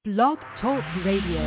Blog Talk Radio.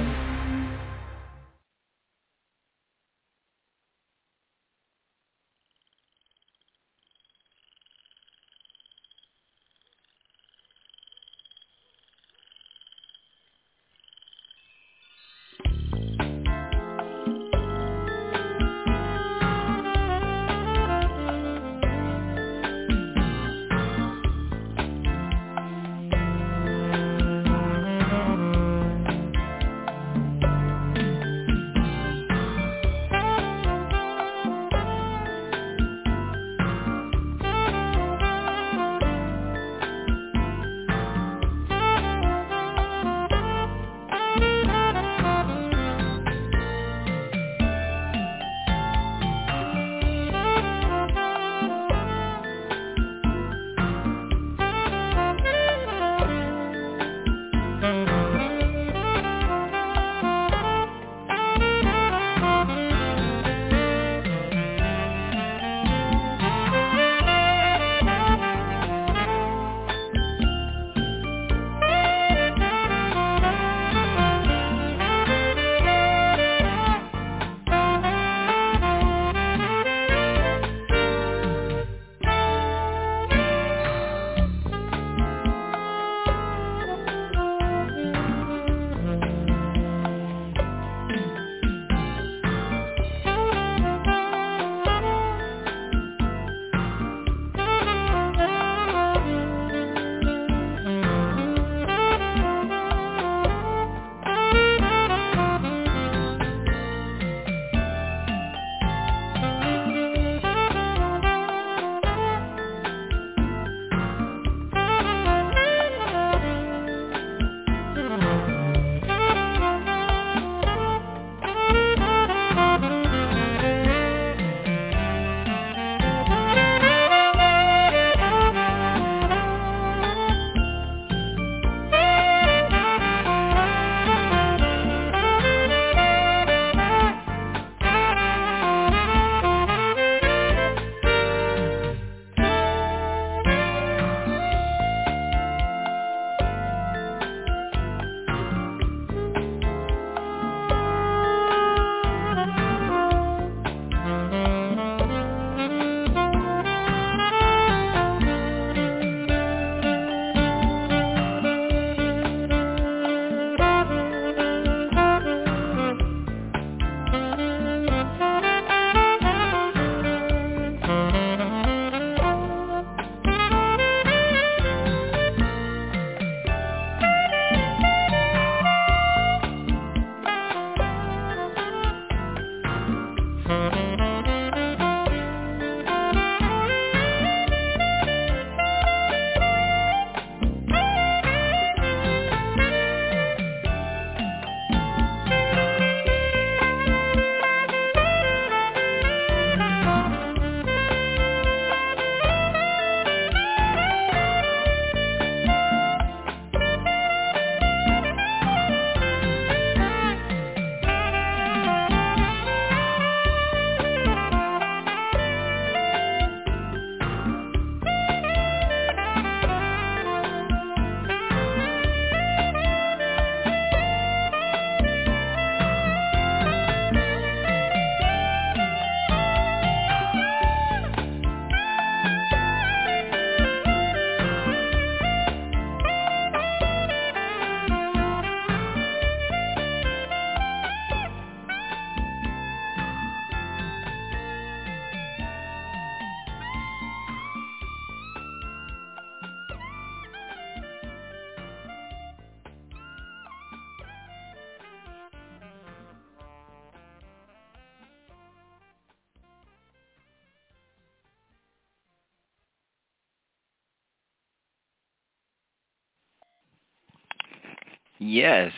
Yes,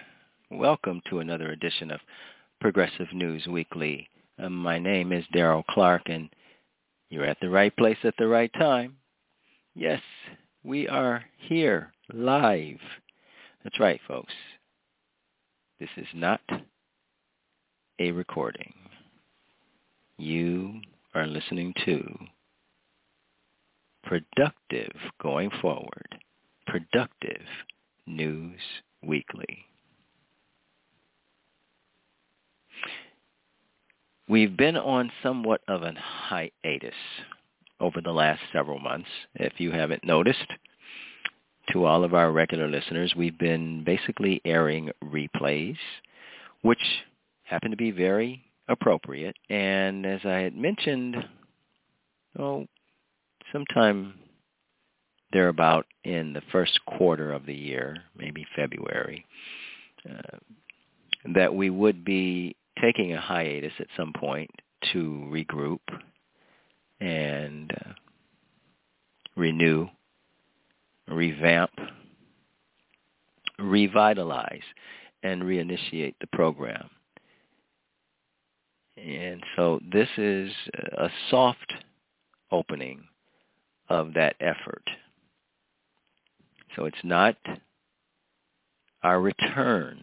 welcome to another edition of Progressive News Weekly. My name is Daryl Clark, and you're at the right place at the right time. Yes, we are here live. That's right, folks. This is not a recording. You are listening to Productive Going Forward, Productive News Weekly. We've been on somewhat of a hiatus over the last several months. If you haven't noticed, to all of our regular listeners, we've been basically airing replays, which happen to be very appropriate. And as I had mentioned, sometime thereabout in the first quarter of the year, maybe February, that we would be taking a hiatus at some point to regroup and renew, revamp, revitalize, and reinitiate the program. And so this is a soft opening of that effort. So it's not our return.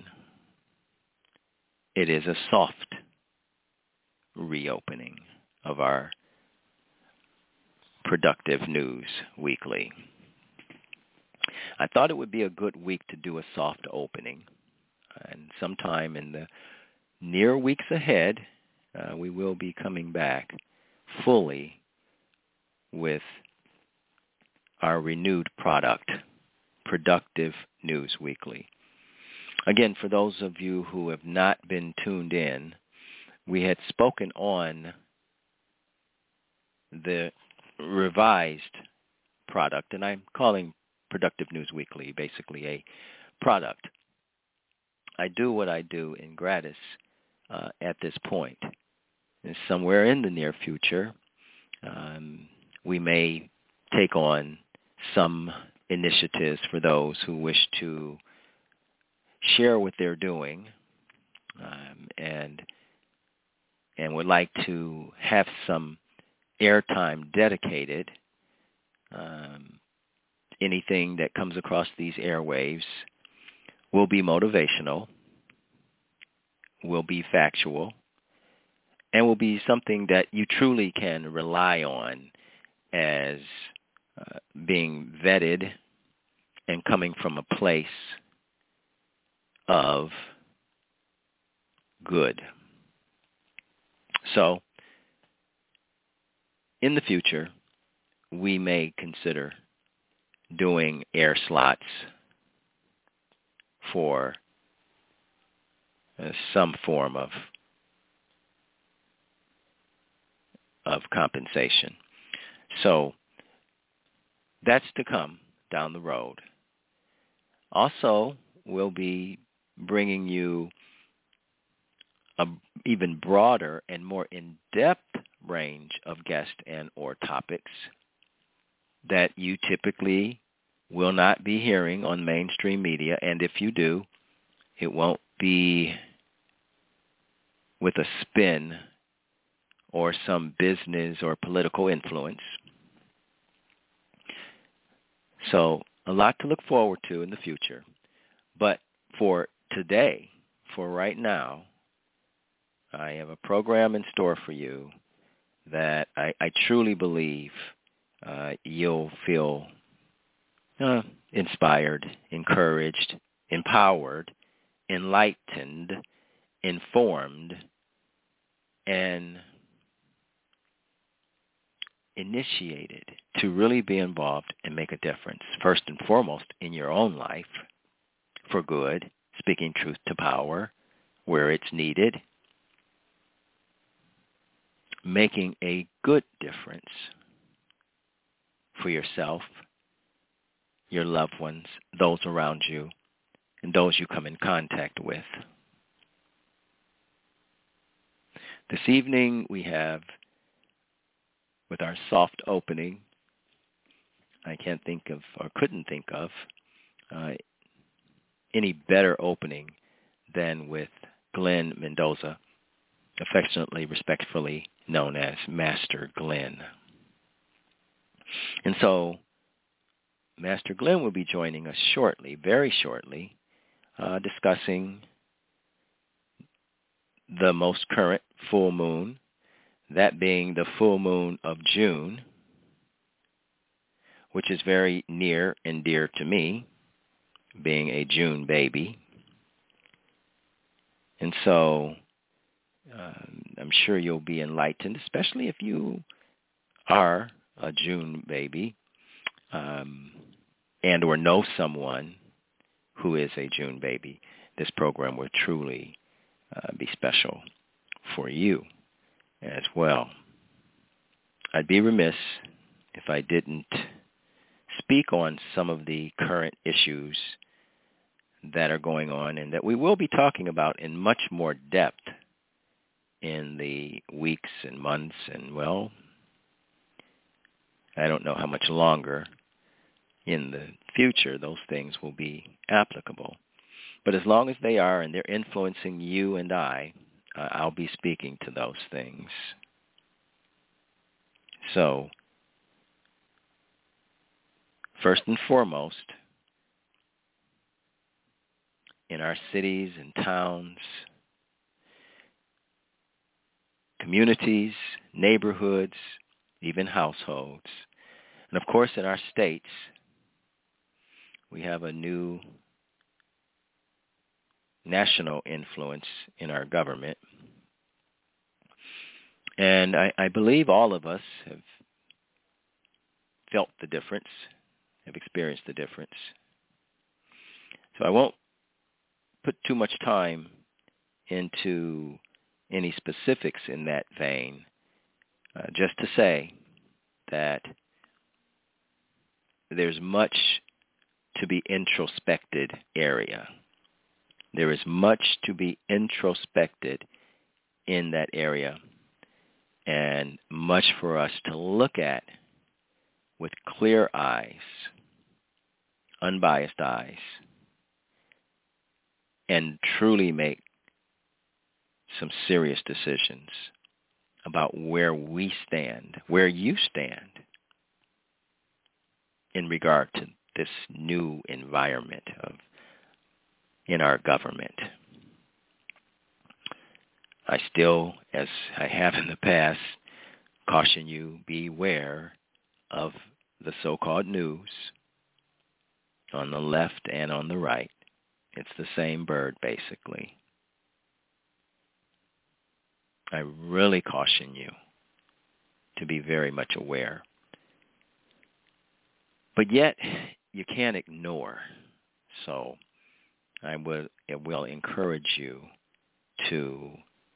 It is a soft reopening of our Productive News Weekly. I thought it would be a good week to do a soft opening. And sometime in the near weeks ahead, we will be coming back fully with our renewed product, Productive News Weekly. Again, for those of you who have not been tuned in, we had spoken on the revised product, and I'm calling Productive News Weekly basically a product. I do what I do in gratis at this point. And somewhere in the near future, we may take on some initiatives for those who wish to share what they're doing and would like to have some airtime dedicated. Anything that comes across these airwaves will be motivational, will be factual, and will be something that you truly can rely on as being vetted and coming from a place of good. So, in the future, we may consider doing air slots for some form of compensation. So that's to come down the road. Also, we'll be bringing you an even broader and more in-depth range of guests and or topics that you typically will not be hearing on mainstream media. And if you do, it won't be with a spin or some business or political influence. So a lot to look forward to in the future. But for today, for right now, I have a program in store for you that I truly believe you'll feel inspired, encouraged, empowered, enlightened, informed, and initiated to really be involved and make a difference, first and foremost in your own life, for good, speaking truth to power where it's needed, making a good difference for yourself, your loved ones, those around you, and those you come in contact with. This evening we have, with our soft opening, I can't think of, or couldn't think of, any better opening than with Glenn Mendoza, affectionately, respectfully known as Master Glenn. And so Master Glenn will be joining us shortly, very shortly, discussing the most current full moon, that being the full moon of June, which is very near and dear to me, being a June baby. And so I'm sure you'll be enlightened, especially if you are a June baby and or know someone who is a June baby. This program will truly be special for you as well. I'd be remiss if I didn't speak on some of the current issues that are going on and that we will be talking about in much more depth in the weeks and months and, well, I don't know how much longer in the future those things will be applicable. But as long as they are and they're influencing you and I'll be speaking to those things. So, first and foremost, in our cities and towns, communities, neighborhoods, even households, and of course in our states, we have a new national influence in our government. And I believe all of us have felt the difference, have experienced the difference. So I won't put too much time into any specifics in that vein, just to say that there's much to be introspected area. There is much to be introspected in that area and much for us to look at with clear eyes, unbiased eyes, and truly make some serious decisions about where we stand, where you stand in regard to this new environment in our government. I still, as I have in the past, caution you, beware of the so-called news on the left and on the right. It's the same bird, basically. I really caution you to be very much aware. But yet, you can't ignore. So I will encourage you to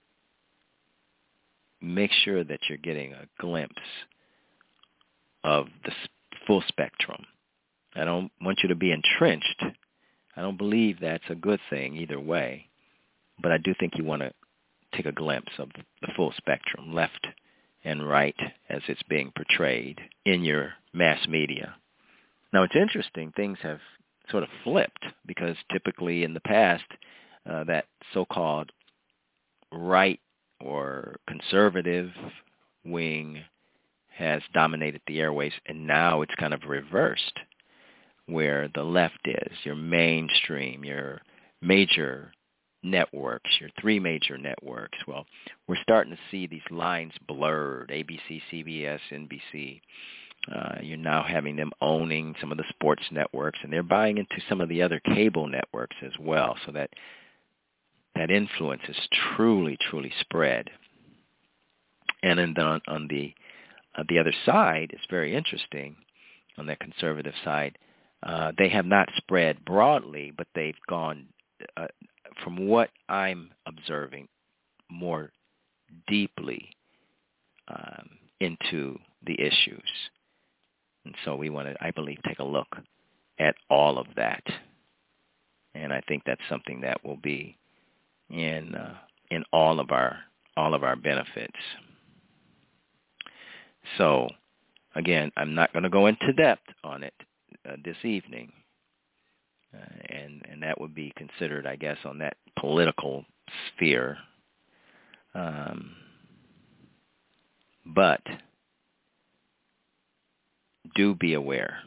make sure that you're getting a glimpse of the full spectrum. I don't want you to be entrenched. I don't believe that's a good thing either way. But I do think you want to take a glimpse of the full spectrum, left and right, as it's being portrayed in your mass media. Now, it's interesting. Things have sort of flipped because typically in the past, that so-called right or conservative wing has dominated the airwaves, and now it's kind of reversed, where the left is, your mainstream, your major networks, your three major networks. Well, we're starting to see these lines blurred, ABC, CBS, NBC. You're now having them owning some of the sports networks, and they're buying into some of the other cable networks as well, so that influence is truly, truly spread. And then on the other side, it's very interesting, on the conservative side, they have not spread broadly, but they've gone, from what I'm observing, more deeply into the issues. And so we want to, I believe, take a look at all of that. And I think that's something that will be in all of our benefits. So, again, I'm not going to go into depth on it this evening, and that would be considered, I guess, on that political sphere. But do be aware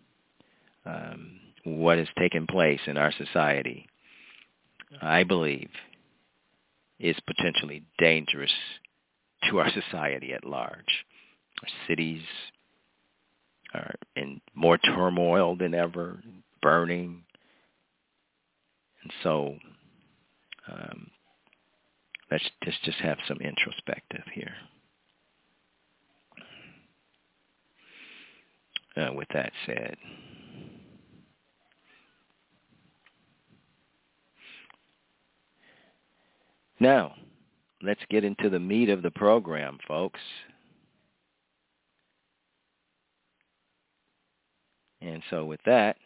what has taken place in our society, I believe, is potentially dangerous to our society at large. Our cities are in more turmoil than ever, burning. And so let's just have some introspective here. With that said, now let's get into the meat of the program, folks. And so with that,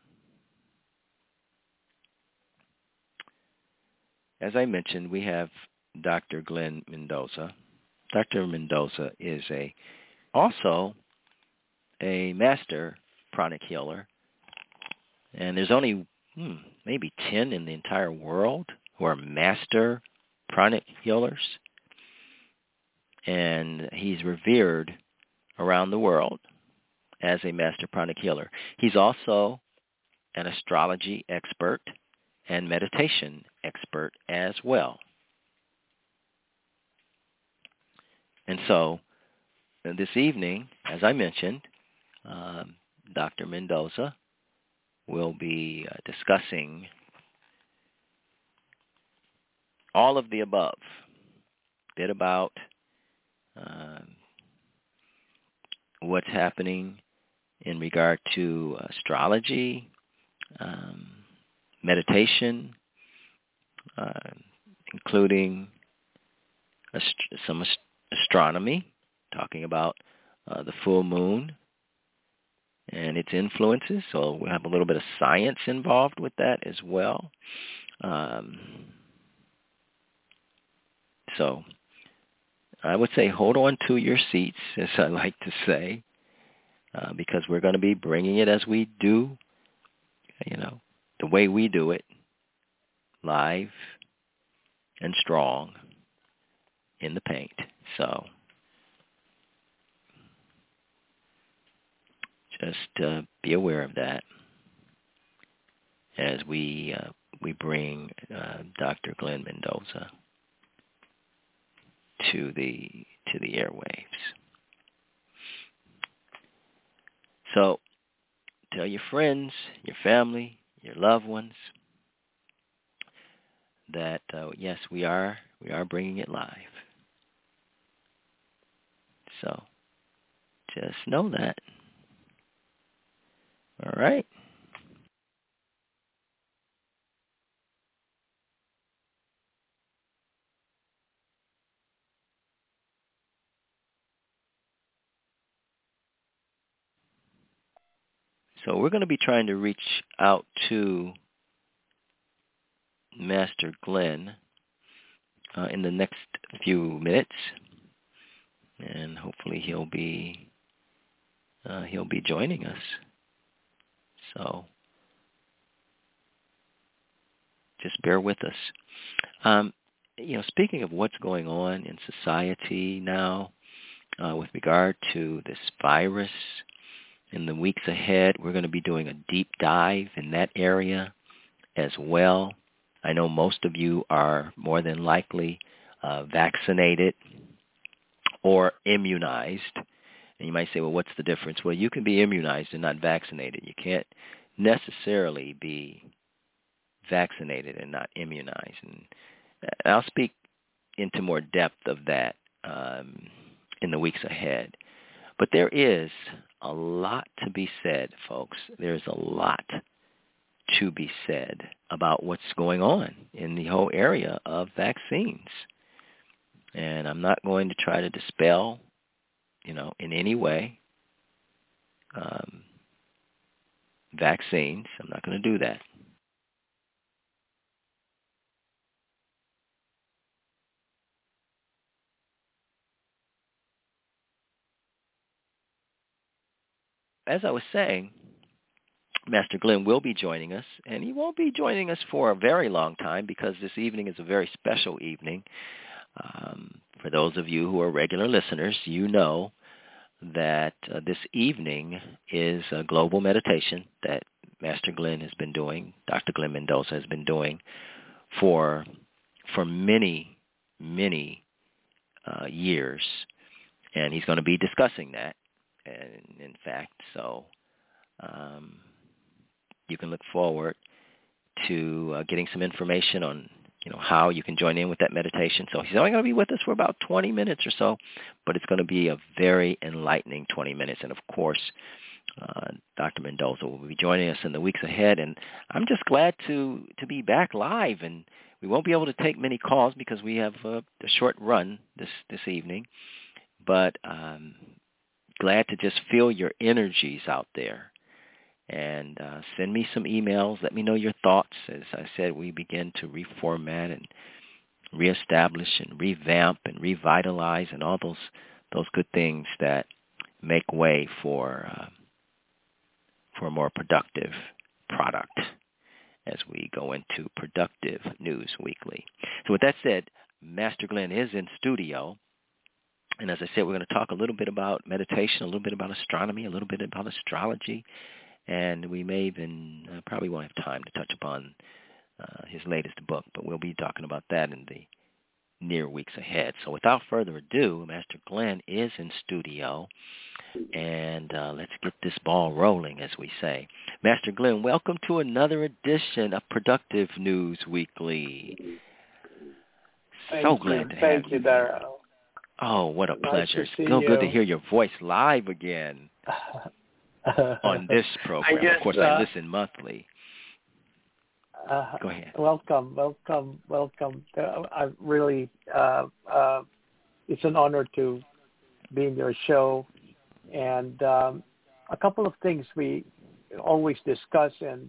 as I mentioned, we have Dr. Glenn Mendoza. Dr. Mendoza is also a master pranic healer, and there's only maybe 10 in the entire world who are master pranic healers, and he's revered around the world as a master pranic healer. He's also an astrology expert and meditation expert as well. And so this evening, as I mentioned, Dr. Mendoza will be discussing all of the above, a bit about what's happening in regard to astrology, meditation, including some astronomy, talking about the full moon and its influences. So we'll have a little bit of science involved with that as well. So I would say hold on to your seats, as I like to say, because we're going to be bringing it as we do, the way we do it, live and strong in the paint. So just be aware of that as we bring Dr. Glenn Mendoza to the airwaves. So tell your friends, your family, your loved ones that yes, we are bringing it live. So just know that. All right. So we're going to be trying to reach out to Master Glenn in the next few minutes, and hopefully he'll be joining us. So just bear with us. Speaking of what's going on in society now with regard to this virus, in the weeks ahead, we're going to be doing a deep dive in that area as well. I know most of you are more than likely vaccinated or immunized. And you might say, well, what's the difference? Well, you can be immunized and not vaccinated. You can't necessarily be vaccinated and not immunized. And I'll speak into more depth of that in the weeks ahead. But there is a lot to be said, folks. There's a lot to be said about what's going on in the whole area of vaccines. And I'm not going to try to dispel, in any way, vaccines. I'm not going to do that. As I was saying, Master Glenn will be joining us, and he won't be joining us for a very long time because this evening is a very special evening. For those of you who are regular listeners, you know that this evening is a global meditation that Master Glenn has been doing, Dr. Glenn Mendoza has been doing for many, many years, and he's going to be discussing that. And in fact, so you can look forward to getting some information on how you can join in with that meditation. So he's only going to be with us for about 20 minutes or so, but it's going to be a very enlightening 20 minutes. And, of course, Dr. Mendoza will be joining us in the weeks ahead. And I'm just glad to be back live. And we won't be able to take many calls because we have a short run this evening. But glad to just feel your energies out there. And send me some emails. Let me know your thoughts. As I said, we begin to reformat and reestablish and revamp and revitalize and all those good things that make way for a more productive product as we go into Productive News Weekly. So with that said, Master Glenn is in studio. And as I said, we're going to talk a little bit about meditation, a little bit about astronomy, a little bit about astrology. And we may even probably won't have time to touch upon his latest book, but we'll be talking about that in the near weeks ahead. So without further ado, Master Glenn is in studio, and let's get this ball rolling, as we say. Master Glenn, welcome to another edition of Productive News Weekly. So glad to have you. Thank you, Darrell. Oh, what a pleasure. Nice to It's so see good to you. hear your voice live again. On this program. Of course, I listen monthly. Go ahead. Welcome. I really, it's an honor to be in your show. And a couple of things we always discuss, and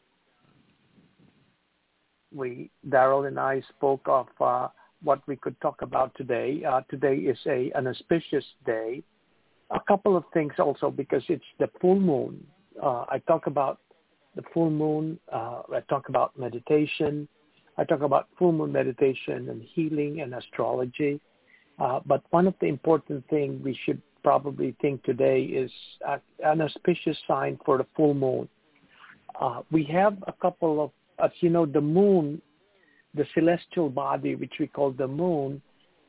Darrell and I spoke of what we could talk about today. Today is an auspicious day. A couple of things also, because it's the full moon. I talk about the full moon. I talk about meditation. I talk about full moon meditation and healing and astrology. But one of the important things we should probably think today is an auspicious sign for the full moon. We have a couple of, as you know, the moon, the celestial body, which we call the moon,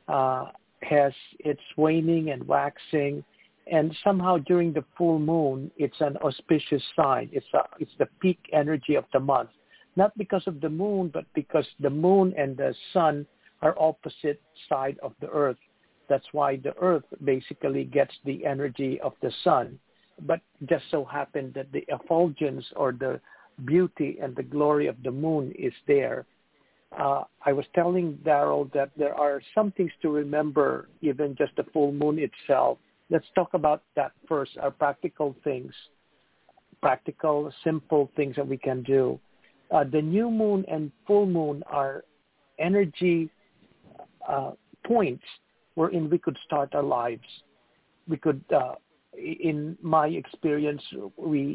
has its waning and waxing. And somehow during the full moon, it's an auspicious sign. It's the peak energy of the month, not because of the moon, but because the moon and the sun are opposite side of the earth. That's why the earth basically gets the energy of the sun. But just so happened that the effulgence or the beauty and the glory of the moon is there. I was telling Darrell that there are some things to remember, even just the full moon itself. Let's talk about that first, our practical things, practical, simple things that we can do. The new moon and full moon are energy points wherein we could start our lives. We could, in my experience, we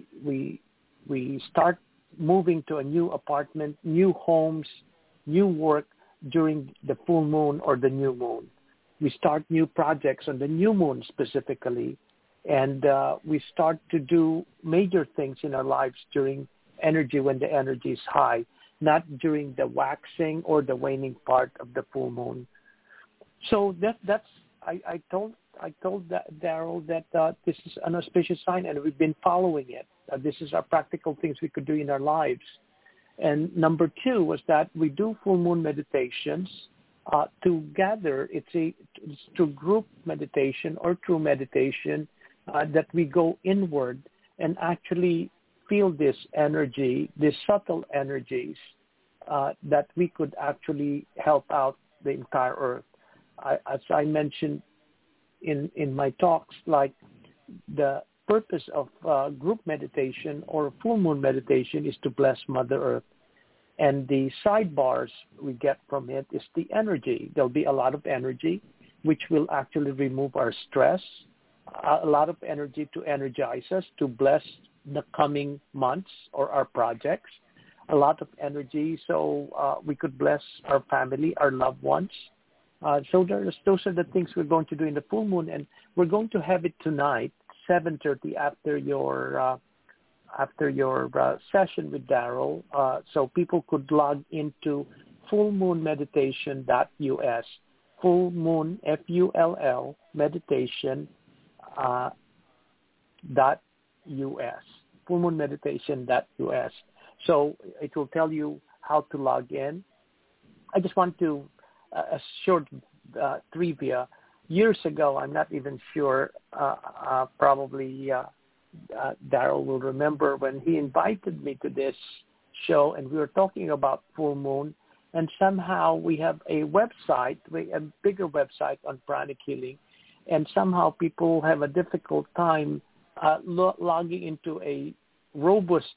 start moving to a new apartment, new homes, new work during the full moon or the new moon. We start new projects on the new moon specifically, and we start to do major things in our lives during energy when the energy is high, not during the waxing or the waning part of the full moon. So I told Darrell that this is an auspicious sign, and we've been following it. This is our practical things we could do in our lives. And number two was that we do full moon meditations. Together, it's through group meditation or true meditation that we go inward and actually feel this energy, these subtle energies that we could actually help out the entire earth. As I mentioned in my talks, like the purpose of group meditation or full moon meditation is to bless Mother Earth. And the sidebars we get from it is the energy. There'll be a lot of energy, which will actually remove our stress, a lot of energy to energize us, to bless the coming months or our projects, a lot of energy so we could bless our family, our loved ones. So those are the things we're going to do in the full moon, and we're going to have it tonight, 7:30 after your session with Darrell, so people could log into fullmoonmeditation.us, full moon, F-U-L-L, meditation .us, fullmoonmeditation.us. So it will tell you how to log in. I just want to a short trivia. Years ago, I'm not even sure. Probably Daryl will remember when he invited me to this show, and we were talking about full moon. And somehow we have a website, a bigger website on pranic healing, and somehow people have a difficult time logging into a robust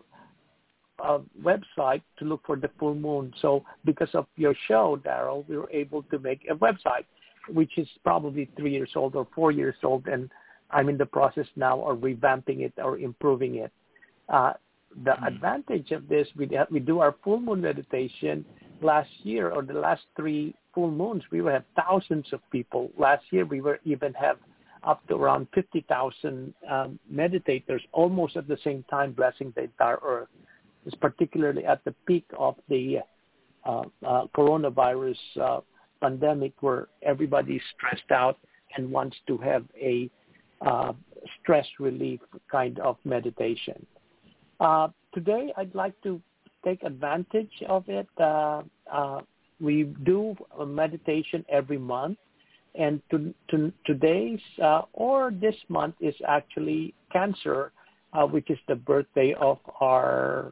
website to look for the full moon. So because of your show, Daryl, we were able to make a website, which is probably 3 years old or 4 years old, and I'm in the process now of revamping it or improving it. The advantage of this, we do our full moon meditation. Last year, or the last 3 full moons, we will have thousands of people. Last year, we were even have up to around 50,000 meditators, almost at the same time, blessing the entire earth. It's particularly at the peak of the coronavirus pandemic, where everybody is stressed out and wants to have a stress relief kind of meditation. Today, I'd like to take advantage of it. We do a meditation every month, and today's or this month is actually Cancer, which is the birthday of our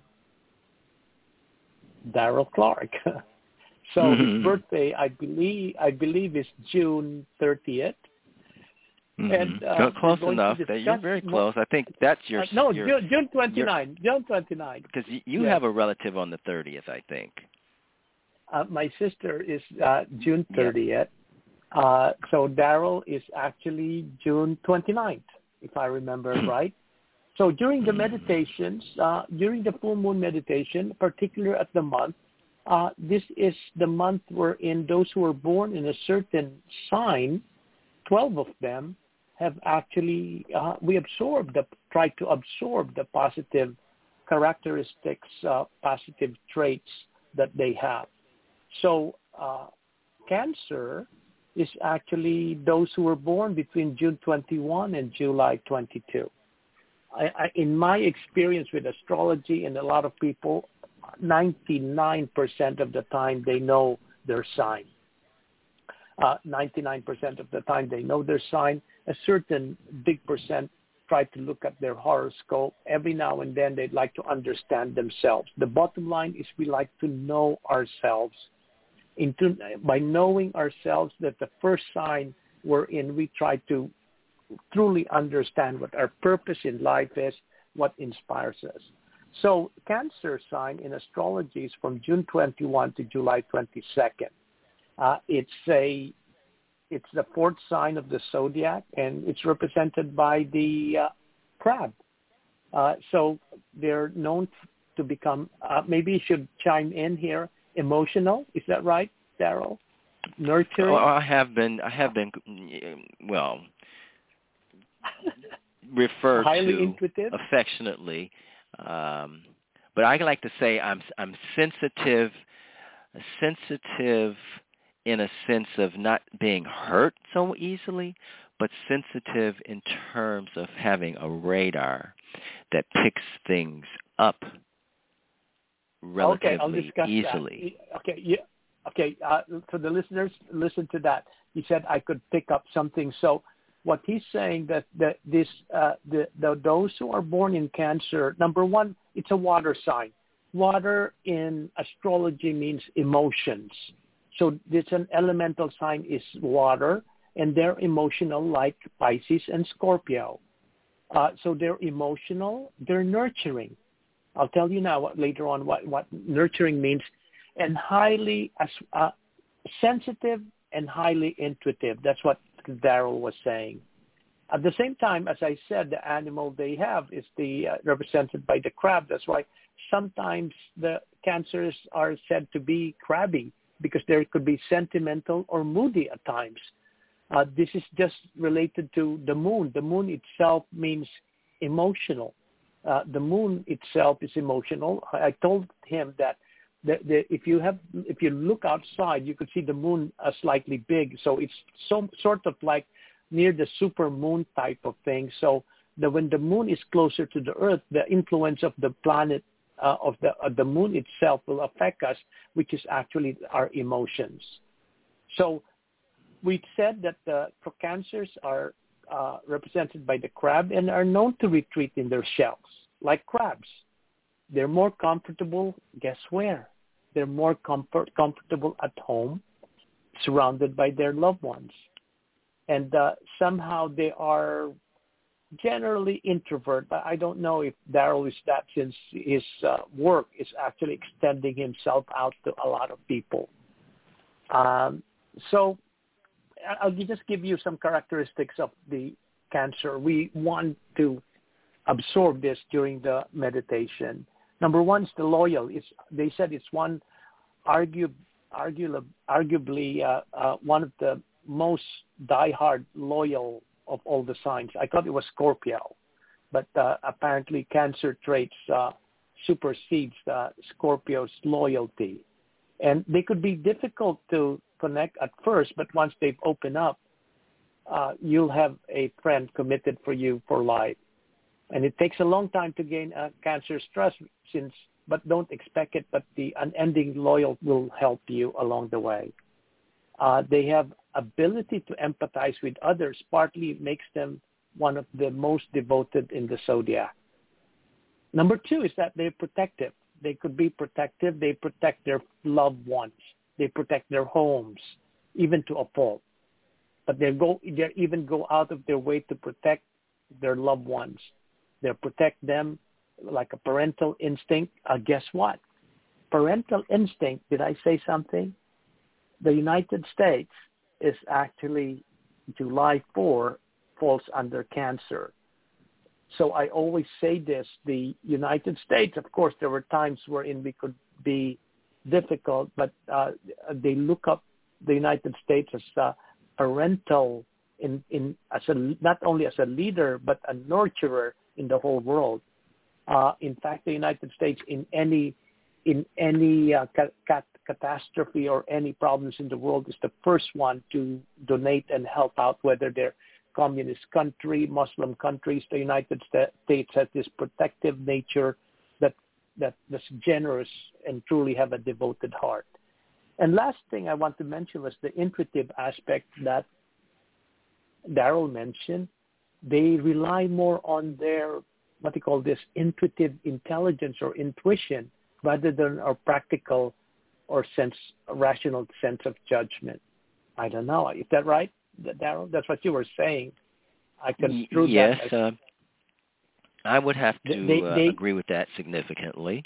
Daryl Clark. So his birthday, I believe, is June 30th. And close enough. You're very close. I think that's your... June 29. June 29. Because you have a relative on the 30th, I think. My sister is June 30th. So Daryl is actually June 29th, if I remember right. So during the meditations, during the full moon meditation, particularly at the month, this is the month wherein those who were born in a certain sign, 12 of them, have actually, we try to absorb the positive characteristics, positive traits that they have. So Cancer is actually those who were born between June 21 and July 22. In my experience with astrology and a lot of people, 99% of the time they know their sign. 99% of the time they know their sign. A certain big percent try to look at their horoscope. Every now and then they'd like to understand themselves. The bottom line is we like to know ourselves. By knowing ourselves, that the first sign we're in, we try to truly understand what our purpose in life is, what inspires us. So Cancer sign in astrology is from June 21 to July 22nd. It's the fourth sign of the zodiac, and it's represented by the crab. So they're known to become, maybe you should chime in here, emotional. Is that right, Daryl? Nurturing? Well, I have been, well, referred highly to intuitive? Affectionately. But I like to say I'm sensitive in a sense of not being hurt so easily, but sensitive in terms of having a radar that picks things up relatively easily. That. Okay, yeah. Okay, for the listeners, listen to that. He said I could pick up something. So what he's saying that those who are born in Cancer, number one, it's a water sign. Water in astrology means emotions. So it's an elemental sign is water, and they're emotional like Pisces and Scorpio. So they're emotional, they're nurturing. I'll tell you now later on what nurturing means, and highly sensitive and highly intuitive. That's what Daryl was saying. At the same time, as I said, the animal they have is represented by the crab. That's why sometimes the Cancers are said to be crabby, because there could be sentimental or moody at times. This is just related to the moon. The moon itself means emotional. The moon itself is emotional. I told him that if you look outside, you could see the moon slightly big. So it's sort of like near the super moon type of thing. So when the moon is closer to the Earth, the influence of the planet of the moon itself will affect us, which is actually our emotions. So we said that the trocansers are represented by the crab and are known to retreat in their shells, like crabs. They're more comfortable, guess where? They're more comfortable at home, surrounded by their loved ones. And somehow they are generally introvert, but I don't know if Daryl is that, since his work is actually extending himself out to a lot of people. So I'll just give you some characteristics of the Cancer. We want to absorb this during the meditation. Number one is the loyal. They said it's one arguably one of the most diehard loyal of all the signs. I thought it was Scorpio, but apparently Cancer traits supersedes Scorpio's loyalty. And they could be difficult to connect at first, but once they've opened up, you'll have a friend committed for you for life. And it takes a long time to gain Cancer's trust, but don't expect it, but the unending loyalty will help you along the way. They have ability to empathize with others, partly makes them one of the most devoted in the zodiac. Number two is that they're protective. They could be protective. They protect their loved ones. They protect their homes, even to a fault. But they even go out of their way to protect their loved ones. They protect them like a parental instinct. Guess what? Parental instinct, did I say something? The United States is actually, July 4 falls under Cancer. So I always say this, the United States, of course, there were times wherein we could be difficult, but they look up the United States as parental, not only as a leader, but a nurturer in the whole world. In fact, the United States, in any catastrophe or any problems in the world, is the first one to donate and help out, whether they're communist country, Muslim countries. The United States has this protective nature that's generous and truly have a devoted heart. And last thing I want to mention was the intuitive aspect that Daryl mentioned. They rely more on their, intuitive intelligence or intuition rather than our practical or rational sense of judgment. I don't know. Is that right, Daryl? That's what you were saying. I construed that. Yes, I would have to agree with that significantly.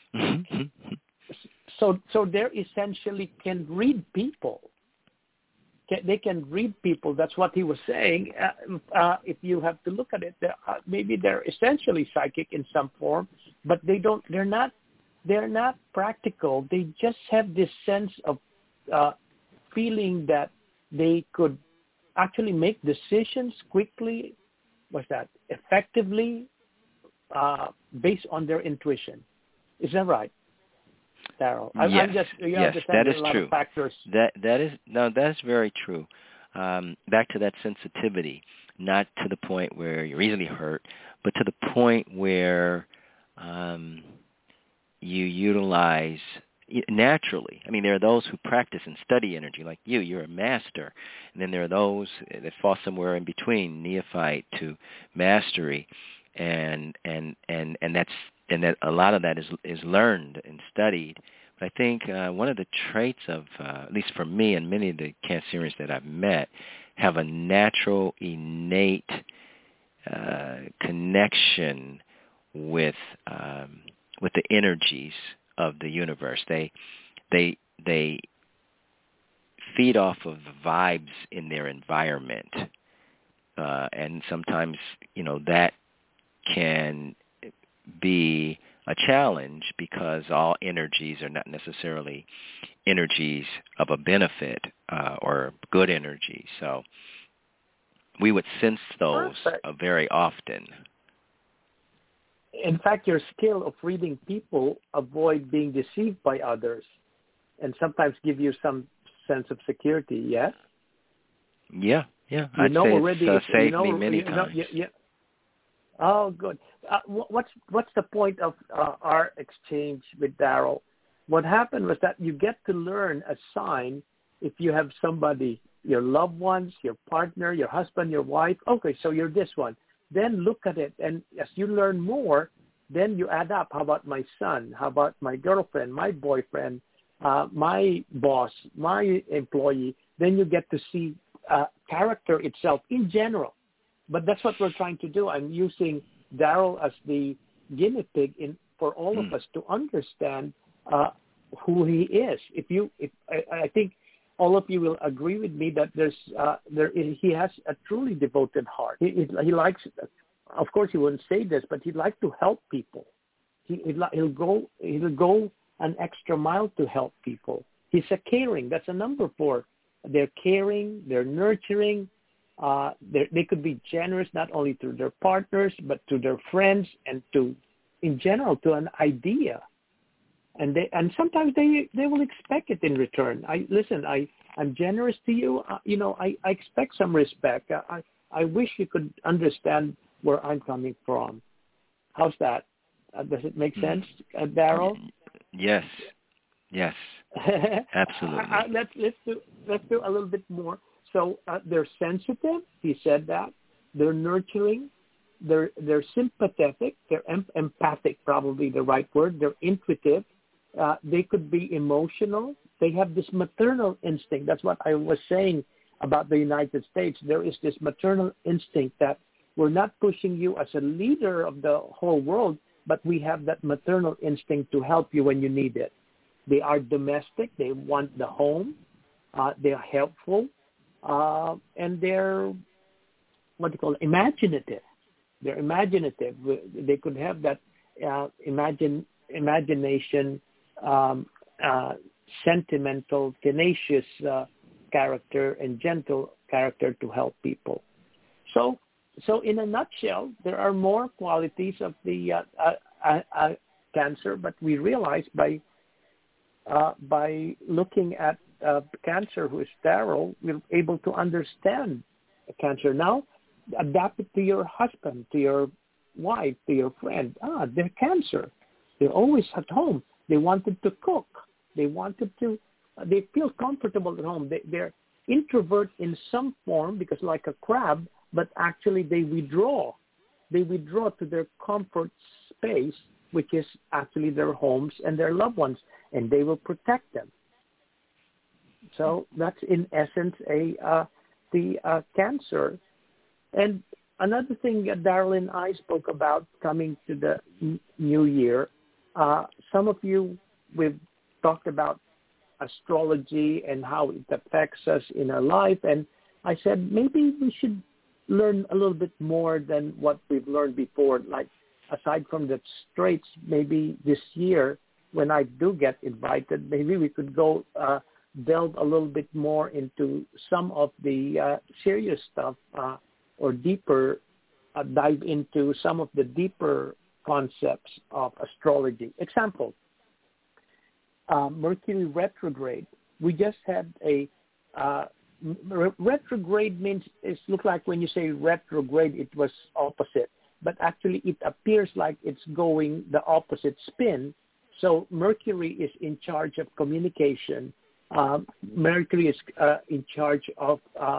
So they essentially can read people. They can read people. That's what he was saying. If you have to look at it, maybe they're essentially psychic in some form, but they're not practical. They just have this sense of feeling that they could actually make decisions quickly, effectively, based on their intuition. Is that right, Daryl? Yes, that is true. Factors. That's very true. Back to that sensitivity, not to the point where you're easily hurt, but to the point where you utilize naturally. I mean, there are those who practice and study energy, like you're a master, and then there are those that fall somewhere in between, neophyte to mastery, and that a lot of that is learned and studied. But I think one of the traits of, at least for me and many of the Cancerians that I've met, have a natural, innate connection with the energies of the universe. They feed off of the vibes in their environment, and sometimes that can be a challenge because all energies are not necessarily energies of a benefit or good energy. So we would sense those very often. In fact, your skill of reading people avoid being deceived by others and sometimes give you some sense of security, yes? Yeah. I'd say it's saved me many times. Oh, good. What's the point of our exchange with Daryl? What happened was that you get to learn a sign if you have somebody, your loved ones, your partner, your husband, your wife. Okay, so you're this one. Then look at it, and as you learn more, then you add up. How about my son? How about my girlfriend, my boyfriend, my boss, my employee? Then you get to see character itself in general. But that's what we're trying to do. I'm using Daryl as the guinea pig for all of us to understand who he is. I think all of you will agree with me that he has a truly devoted heart. He likes, of course, he wouldn't say this, but he'd like to help people. He'll go an extra mile to help people. He's a caring. That's a number 4. They're caring. They're nurturing. They could be generous not only to their partners but to their friends and in general, to an idea. And sometimes they will expect it in return. I'm generous to you. I expect some respect. I wish you could understand where I'm coming from. How's that? Does it make sense, Daryl? Yes. Absolutely. Let's do a little bit more. So they're sensitive. He said that. They're nurturing. They're sympathetic. They're empathic, probably the right word. They're intuitive. They could be emotional. They have this maternal instinct. That's what I was saying about the United States. There is this maternal instinct that we're not pushing you as a leader of the whole world, but we have that maternal instinct to help you when you need it. They are domestic. They want the home. They're helpful. And they're, imaginative. They're imaginative. They could have that imagination, sentimental, tenacious character and gentle character to help people. So in a nutshell, there are more qualities of the Cancer, but we realize by looking at Cancer, who is Daryl, we're able to understand Cancer. Now, adapt it to your husband, to your wife, to your friend. They're Cancer. They're always at home. They wanted to cook. They feel comfortable at home. They're introvert in some form because like a crab, but actually they withdraw. They withdraw to their comfort space, which is actually their homes and their loved ones, and they will protect them. So that's in essence the Cancer. And another thing that Daryl and I spoke about coming to the new year, some of you, we've talked about astrology and how it affects us in our life. And I said, maybe we should learn a little bit more than what we've learned before. Like, aside from the straights, maybe this year, when I do get invited, maybe we could go delve a little bit more into some of the serious stuff or deeper, dive into some of the deeper concepts of astrology. Example, Mercury retrograde. We just had a retrograde means it looks like when you say retrograde, it was opposite, but actually it appears like it's going the opposite spin. So Mercury is in charge of communication. Mercury is in charge of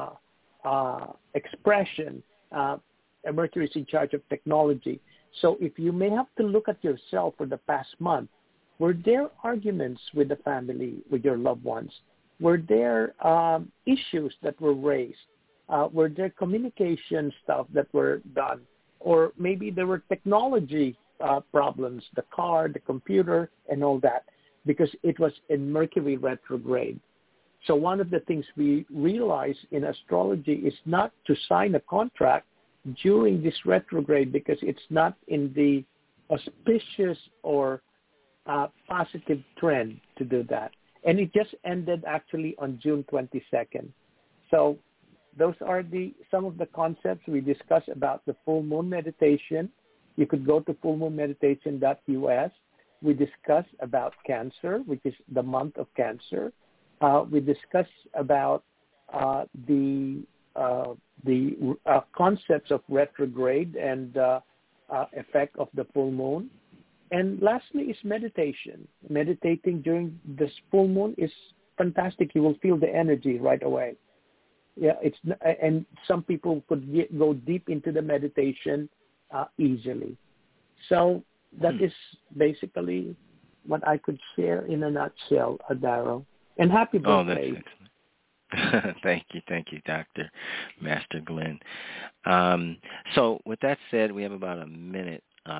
expression. Mercury is in charge of technology. So if you may have to look at yourself for the past month, were there arguments with the family, with your loved ones? Were there issues that were raised? Were there communication stuff that were done? Or maybe there were technology problems, the car, the computer, and all that, because it was in Mercury retrograde. So one of the things we realize in astrology is not to sign a contract during this retrograde because it's not in the auspicious or positive trend to do that. And it just ended actually on June 22nd. So those are some of the concepts we discussed about the full moon meditation. You could go to fullmoonmeditation.us. We discuss about Cancer, which is the month of Cancer. We discuss about the concepts of retrograde and effect of the full moon. And lastly is meditation. Meditating during this full moon is fantastic. You will feel the energy right away. Yeah, and some people could go deep into the meditation easily. So that is basically what I could share in a nutshell, Daryl. And happy birthday. Oh, that's excellent. Thank you, Dr. Master Glenn. So with that said, we have about a minute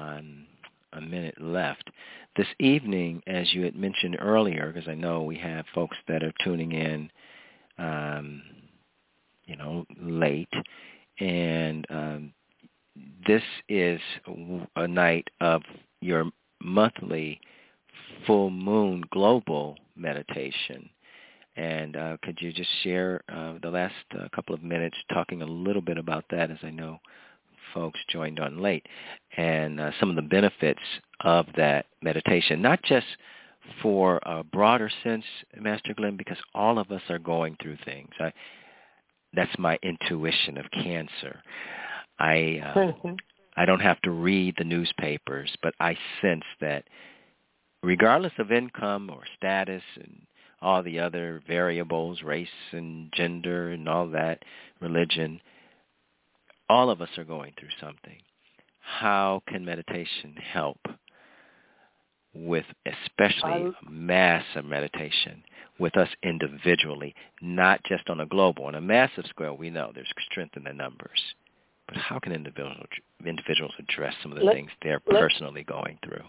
left. This evening, as you had mentioned earlier, because I know we have folks that are tuning in, late, and this is a night of your monthly full moon global meditation. And could you just share the last couple of minutes talking a little bit about that, as I know folks joined on late, and some of the benefits of that meditation, not just for a broader sense, Master Glenn, because all of us are going through things. That's my intuition of cancer. I don't have to read the newspapers, but I sense that regardless of income or status and all the other variables, race and gender and all that, religion, all of us are going through something. How can meditation help with, especially massive meditation, with us individually, not just on a global? On a massive scale, we know there's strength in the numbers. But how can individuals address some of the things they're personally going through?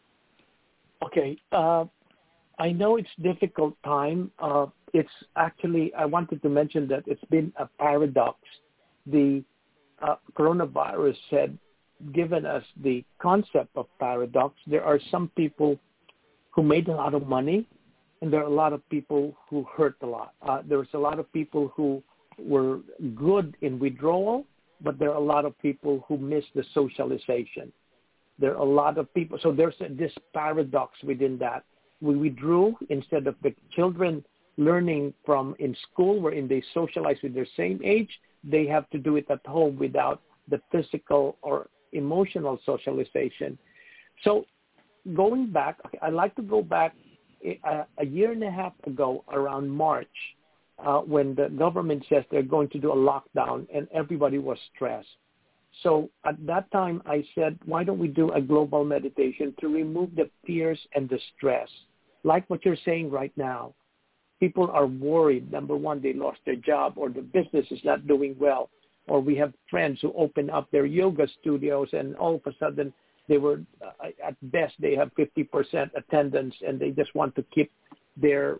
Okay. I know it's difficult time. It's actually, I wanted to mention that it's been a paradox. The coronavirus had given us the concept of paradox. There are some people who made a lot of money, and there are a lot of people who hurt a lot. There was a lot of people who were good in withdrawal, but there are a lot of people who missed the socialization. There are a lot of people. So there's this paradox within that. We withdrew instead of the children learning from in school wherein they socialize with their same age. They have to do it at home without the physical or emotional socialization. So going back, I'd like to go back a year and a half ago around March when the government says they're going to do a lockdown and everybody was stressed. So at that time, I said, why don't we do a global meditation to remove the fears and the stress? Like what you're saying right now. People are worried. Number one, they lost their job or the business is not doing well. Or we have friends who open up their yoga studios and all of a sudden they were, at best, they have 50% attendance and they just want to keep their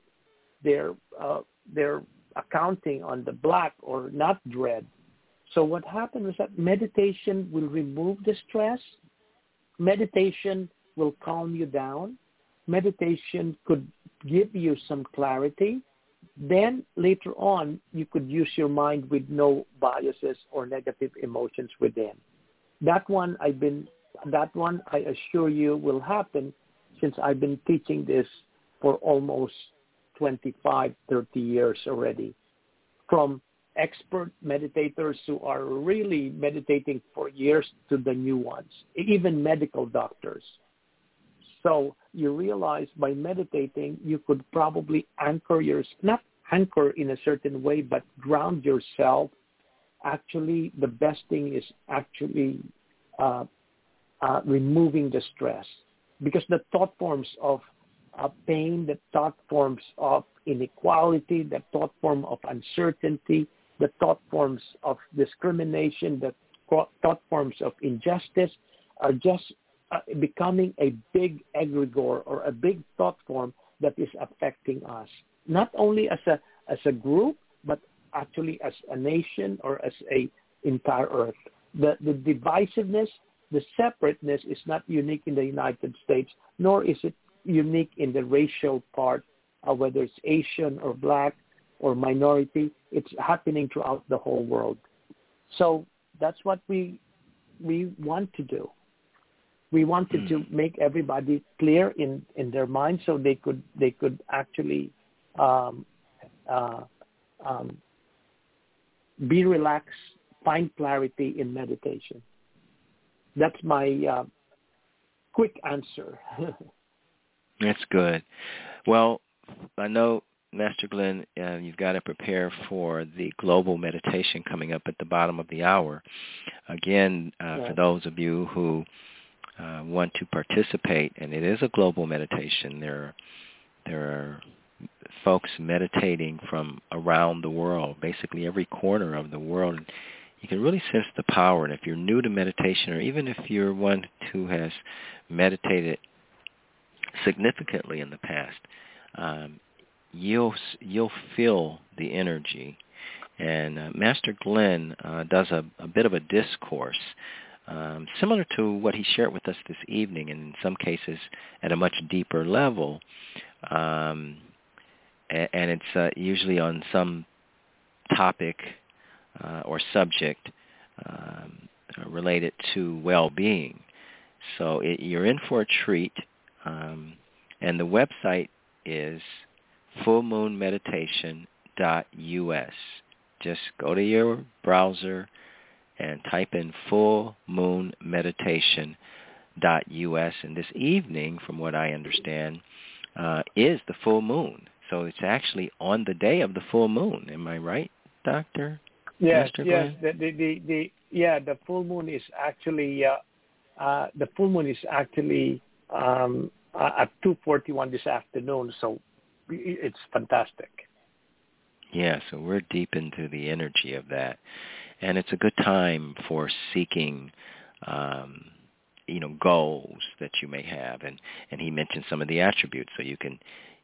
accounting on the black or not dread. So what happened is that meditation will remove the stress. Meditation will calm you down. Meditation could give you some clarity. Then later on, you could use your mind with no biases or negative emotions within. That one I assure you will happen since I've been teaching this for almost 25, 30 years already. From expert meditators who are really meditating for years to the new ones, even medical doctors. So you realize by meditating, you could probably not anchor in a certain way, but ground yourself. Actually, the best thing is actually removing the stress, because the thought forms of pain, the thought forms of inequality, the thought form of uncertainty, the thought forms of discrimination, the thought forms of injustice are just becoming a big egregore or a big thought form that is affecting us, not only as a group, but actually as a nation or as a entire earth. The divisiveness, the separateness is not unique in the United States, nor is it unique in the racial part, whether it's Asian or black or minority. It's happening throughout the whole world. So that's what we want to do. We wanted to make everybody clear in their mind so they could actually be relaxed, find clarity in meditation. That's my quick answer. That's good. Well, I know, Master Glenn, you've got to prepare for the global meditation coming up at the bottom of the hour. Again, for those of you who want to participate, and it is a global meditation, there are folks meditating from around the world, basically every corner of the world. You can really sense the power. And if you're new to meditation, or even if you're one who has meditated significantly in the past, you'll feel the energy. And Master Glenn does a bit of a discourse, similar to what he shared with us this evening, and in some cases at a much deeper level. And it's usually on some topic or subject related to well-being. So you're in for a treat. And the website is fullmoonmeditation.us. Just go to your browser and type in fullmoonmeditation.us. And this evening, from what I understand, is the full moon. So it's actually on the day of the full moon. Am I right, Doctor? Yes, Mr. yes. Glenn? The full moon is actually at 2:41 this afternoon. So it's fantastic. Yeah, so we're deep into the energy of that. And it's a good time for seeking, goals that you may have. And he mentioned some of the attributes. So you can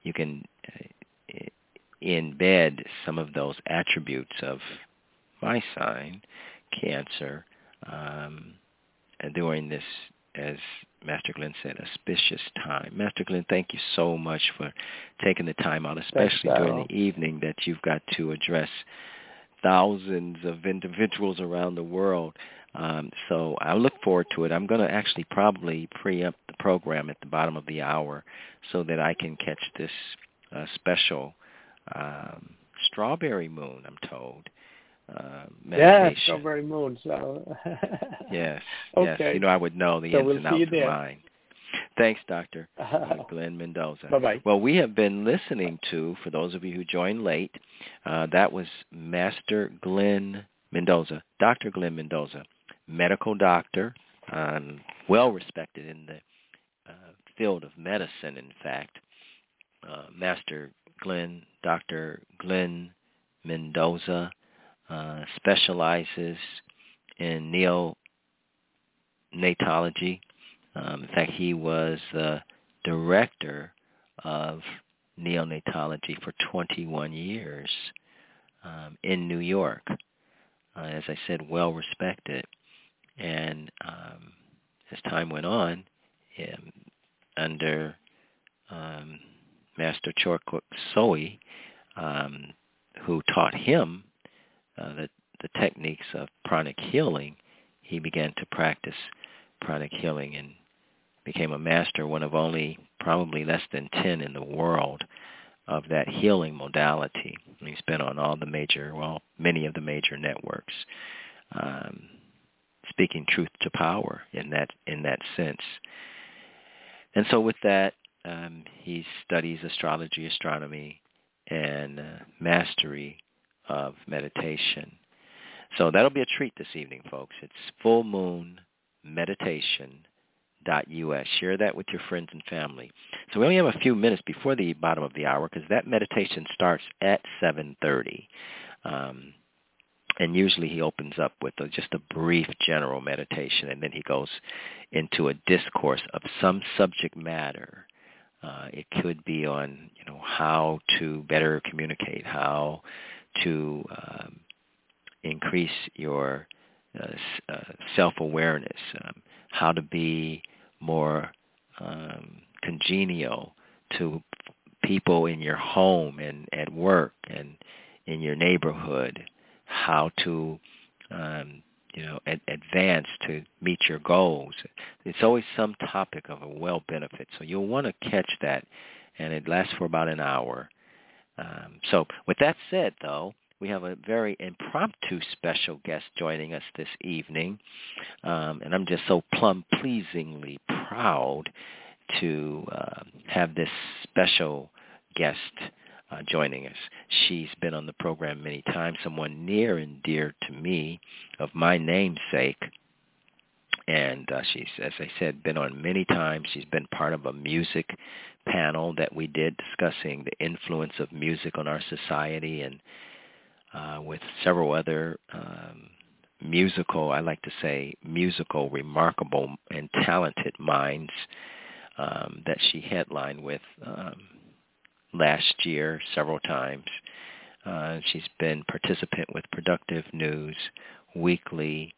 embed some of those attributes of my sign, Cancer, during this, as Master Glenn said, auspicious time. Master Glenn, thank you so much for taking the time out, especially during the evening that you've got to address thousands of individuals around the world. So I look forward to it. I'm going to actually probably preempt the program at the bottom of the hour so that I can catch this special strawberry moon, I'm told. Meditation. Yeah, strawberry moon. So yes, okay. yes. I would know the ins and outs of mine. Thanks, Dr. Glenn Mendoza. Bye-bye. Well, we have been listening to, for those of you who joined late, that was Master Glenn Mendoza, Dr. Glenn Mendoza, medical doctor, well-respected in the field of medicine, in fact. Master Glenn, Dr. Glenn Mendoza, specializes in neonatology. In fact, he was the director of neonatology for 21 years in New York. As I said, well respected. And as time went on, under Master Chorkuk Soe, who taught him the techniques of pranic healing, he began to practice pranic healing and became a master, one of only probably less than 10 in the world of that healing modality. And he's been on many of the major networks, speaking truth to power in that sense. And so with that, he studies astrology, astronomy, and mastery of meditation. So that'll be a treat this evening, folks. It's fullmoonmeditation.us. Share that with your friends and family. So we only have a few minutes before the bottom of the hour because that meditation starts at 7:30. And usually he opens up with just a brief general meditation, and then he goes into a discourse of some subject matter. It could be on, how to better communicate, how to increase your self-awareness, how to be more congenial to people in your home and at work and in your neighborhood, how to advance to meet your goals. It's always some topic of a well benefit. So you'll want to catch that, and it lasts for about an hour. So with that said, though, we have a very impromptu special guest joining us this evening, and I'm just so pleasingly proud to have this special guest joining us. She's been on the program many times, someone near and dear to me, of my namesake. And she's, as I said, been on many times. She's been part of a music panel that we did discussing the influence of music on our society, and with several other musical, remarkable and talented minds that she headlined with last year several times. She's been participant with Productive News Weekly,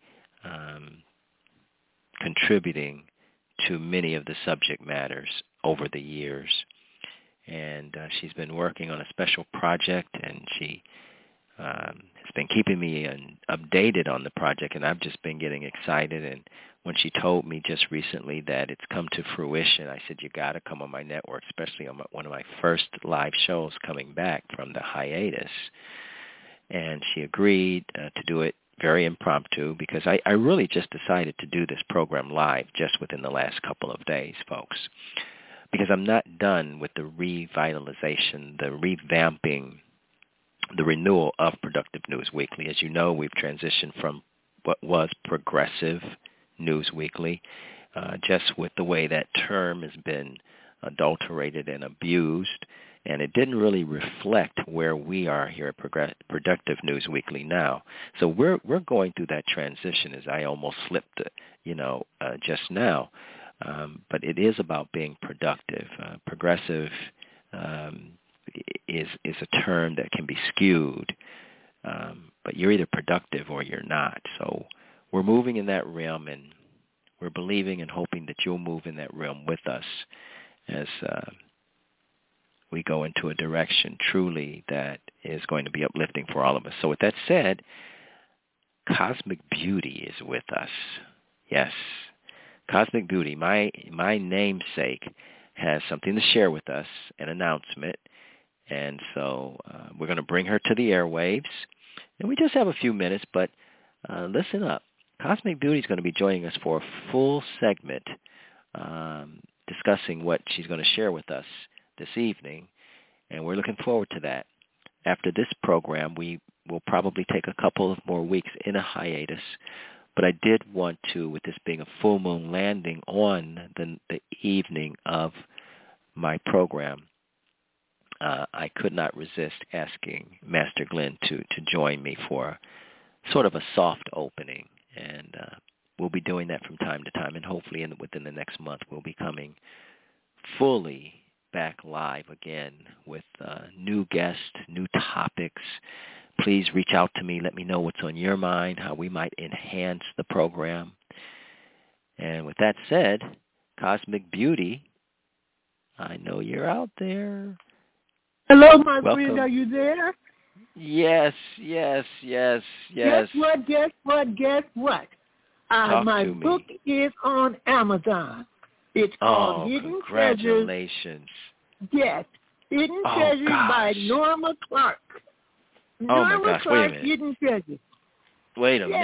contributing to many of the subject matters over the years. And she's been working on a special project, and she has been keeping me updated on the project, and I've just been getting excited. And when she told me just recently that it's come to fruition, I said, you got to come on my network, especially on one of my first live shows coming back from the hiatus. And she agreed to do it very impromptu, because I really just decided to do this program live just within the last couple of days, folks, because I'm not done with the revitalization, the revamping, the renewal of Productive News Weekly. As you know, we've transitioned from what was Progressive News Weekly, just with the way that term has been adulterated and abused, and it didn't really reflect where we are here at Productive News Weekly now. So we're going through that transition, as I almost slipped, just now. But it is about being productive. Progressive is a term that can be skewed, but you're either productive or you're not. So we're moving in that realm, and we're believing and hoping that you'll move in that realm with us as we go into a direction truly that is going to be uplifting for all of us. So with that said, Cosmic Beauty is with us. Yes, Cosmic Beauty, my namesake, has something to share with us, an announcement. And so we're going to bring her to the airwaves. And we just have a few minutes, but listen up. Cosmic Beauty is going to be joining us for a full segment discussing what she's going to share with us this evening, and we're looking forward to that. After this program, we will probably take a couple of more weeks in a hiatus, but I did want to, with this being a full moon landing on the evening of my program, I could not resist asking Master Glenn to join me for sort of a soft opening, and we'll be doing that from time to time, and hopefully within the next month we'll be coming fully back live again with new guests, new topics. Please reach out to me. Let me know what's on your mind, how we might enhance the program. And with that said, Cosmic Beauty, I know you're out there. Hello, my Welcome. friend. Are you there? Yes. Guess what? My book is on Amazon. It's called Hidden congratulations. Treasures. Yes, Hidden Treasures by Norma Clark. Norma Clark, wait a minute. Hidden Treasures. Wait a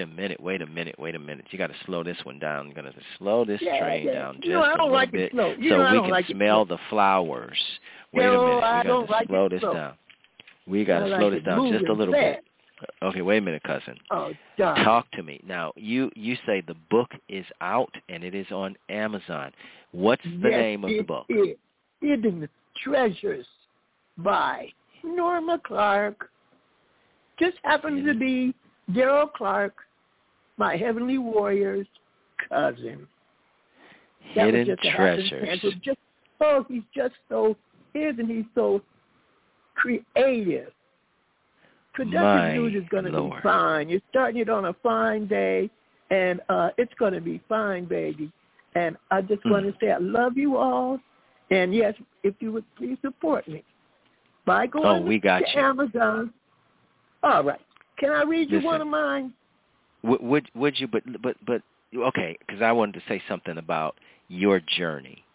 minute. You got to slow this one down. You're going to slow this train down just a little bit so we can smell the flowers. Wait a minute. We got to slow this down. We got to slow this down just a little bit. Okay, wait a minute, cousin. Oh, darn. Talk to me. Now, you say the book is out and it is on Amazon. What's the name of the book? Hidden Treasures by Norma Clark. Just happens to be Daryl Clark, my Heavenly Warrior's cousin. Hidden Treasures. He's just so, isn't he so creative? Productive News is going to be fine. You're starting it on a fine day, and it's going to be fine, baby. And I just want to say I love you all. And, yes, if you would please support me by going to Amazon. All right. Can I read you one of mine? Would you? But okay, because I wanted to say something about your journey.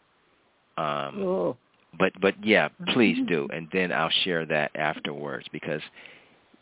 But yeah, please do, and then I'll share that afterwards, because